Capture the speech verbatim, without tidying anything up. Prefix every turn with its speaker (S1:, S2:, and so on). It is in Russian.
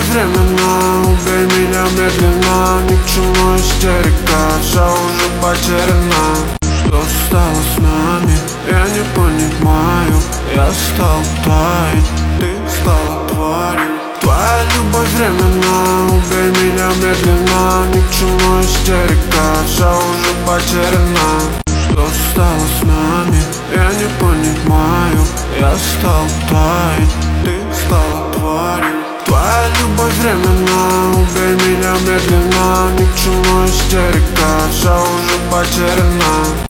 S1: временно, убей меня медленно. Ни к чему истерика, вся уже потеряна. Что стало с нами, я не понимаю. Я стал таять, ты стала тварью. Твоя любовь временно, убей меня медленно. Ни к чему истерика, вся уже потеряна. Что стало с нами, я не понимаю. Я стал таять, ты стала тварью. Твоя любовь временно, убей меня медленно. Ни к чему истерика, вся уже потеряна.